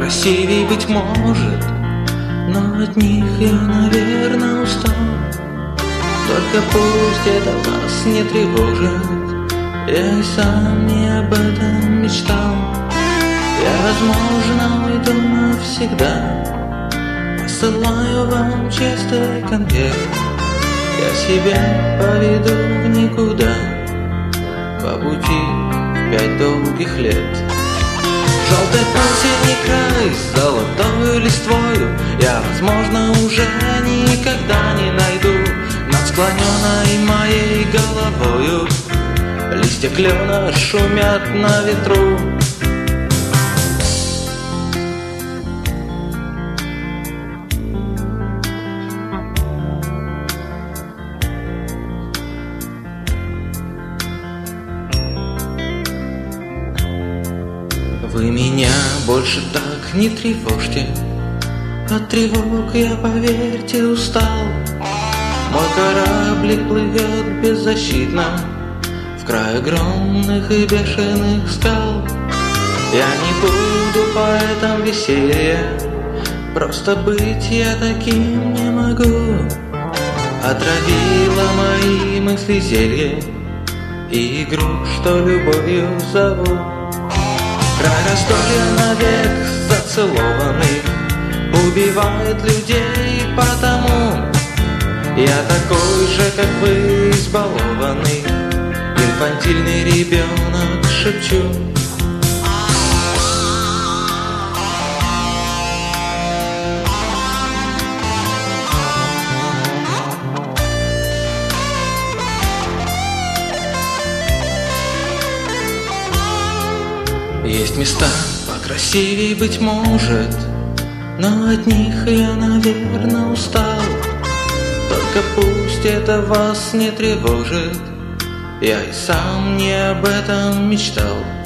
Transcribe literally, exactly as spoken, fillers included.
покрасивей, быть может, но от них я, наверное, устал. Только пусть это вас не тревожит, я и сам не об этом мечтал. Я, возможно, уйду навсегда, посылаю вам чистый конверт. Я себя поведу в никуда, по пути пять долгих лет. Желтый осенний край с золотой листвою я, возможно, уже никогда не найду. Над склоненной моей головою листья клена шумят на ветру. Вы меня больше так не тревожьте, от тревог я, поверьте, устал. Мой кораблик плывет беззащитно в край огромных и бешеных скал. Я не буду поэтом веселья, просто быть я таким не могу. Отравила мои мысли зелье и игру, что любовью зову. Край раздолья навек зацелованный убивает людей, потому я такой же, как вы, избалованный инфантильный ребенок, шепчу. Есть места покрасивей, быть может, но от них я, наверное, устал. Только пусть это вас не тревожит, я и сам не об этом мечтал.